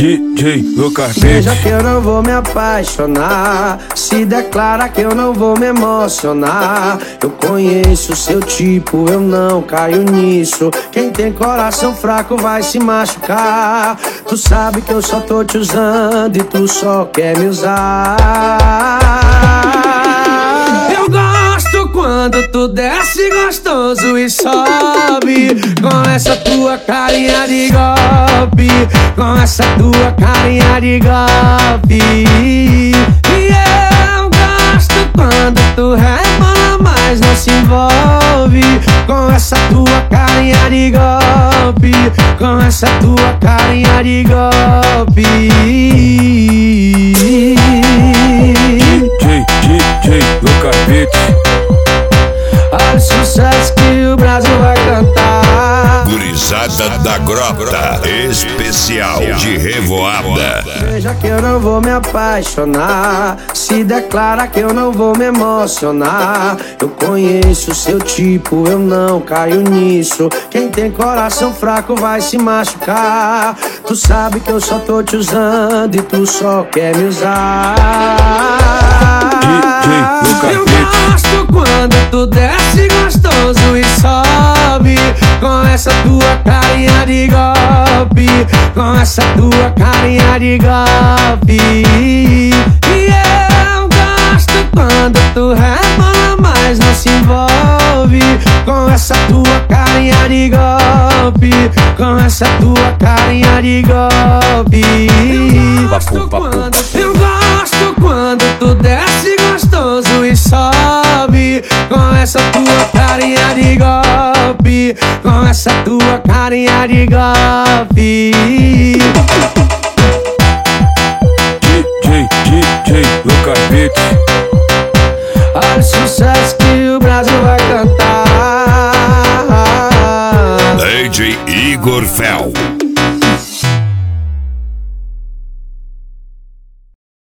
DJ Lucas Beats. Veja que eu não vou me apaixonar, se declara que eu não vou me emocionar. Eu conheço seu tipo, eu não caio nisso. Quem tem coração fraco vai se machucar. Tu sabe que eu só tô te usando e tu só quer me usar. Eu gosto quando tu desce gostoso e sobe com essa tua carinha de golpe, com essa tua carinha de golpe. E eu gosto quando tu rebola, mas não se envolve com essa tua carinha de golpe, com essa tua carinha de golpe. DJ Lucas Beats. Olha o sucesso que o Brasil vai cantar. Gurizada da Grota, especial de Revoada. Veja que eu não vou me apaixonar, se declara que eu não vou me emocionar. Eu conheço seu tipo, eu não caio nisso. Quem tem coração fraco vai se machucar. Tu sabe que eu só tô te usando e tu só quer me usar. Eu gosto quando tu desce gostoso e sobe com essa tua carinha de golpe, com essa tua carinha de golpe. E eu gosto quando tu rebola, mas não se envolve com essa tua carinha de golpe, com essa tua carinha de golpe. Eu gosto quando tu desce gostoso e sobe com essa tua carinha de golpe, com essa tua carinha de golpe. DJ Lucas Beats. Olha o sucesso que o Brasil vai cantar. DJ Igor Fel.